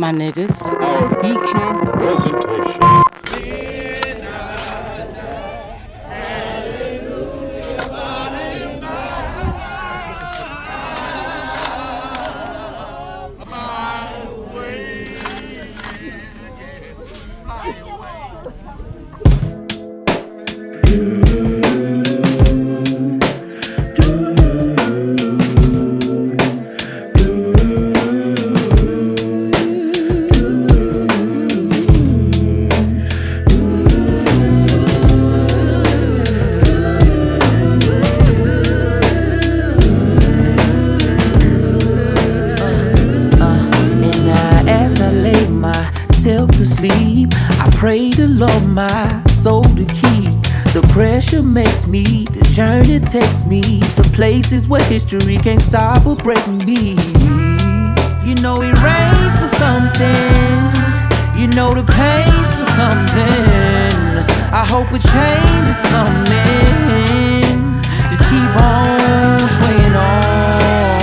my niggas. Our feature presentation. To sleep, I pray the Lord my soul to keep. The pressure makes me, the journey takes me to places where history can't stop or break me. You know it rains for something, you know the pain's for something. I hope a change is coming. Just keep on swaying on.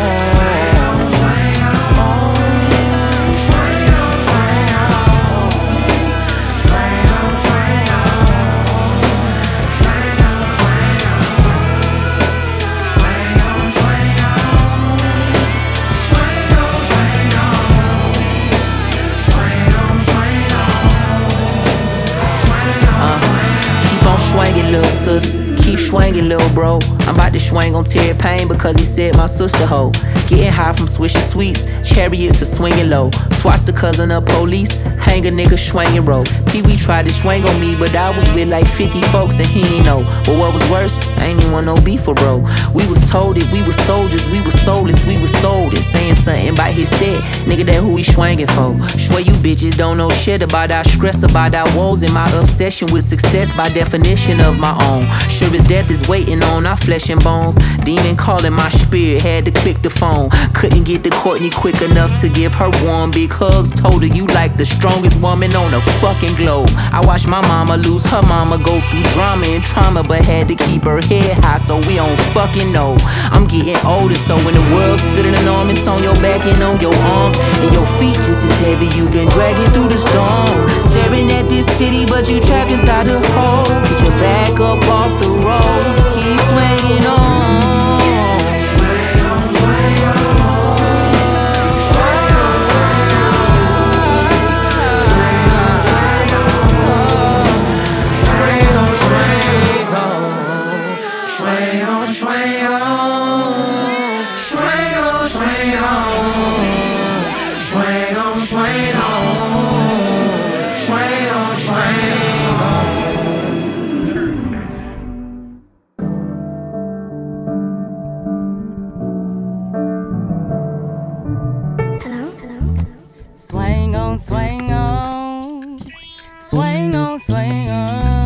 Swinging, little sis, keep swinging, little bro. I'm about to swing on Terry Payne because he said my sister hoe. Getting high from swishy sweets, chariots are swinging low. Swastika in the police, hang a nigga swinging roll. Pee-wee tried to swing on me, but I was with like 50 folks and he ain't know. But what was worse, I ain't even want no beef for bro. We was told it, we was soldiers, we was soulless, we was sold it. Saying something about his set, nigga that who we swinging for. Swear you bitches don't know shit about our stress, about our woes, and my obsession with success by definition of my own. Sure as death is waiting on our flesh and bones. Demon calling my spirit, had to click the phone. Couldn't get to Courtney quick enough to give her warm big hugs. Told her you like the strongest woman on the fucking globe. I watched my mama lose her mama, go through drama and trauma, but had to keep her head high so we don't fucking know. I'm getting older, so when the world's feeling enormous on your back and on your arms, and your feet just as heavy, you been dragging through the storm. Staring at this city, but you trapped inside the hole. Get your back up off the road, just keep swinging on. Swing on, swing on, swing on, swing on.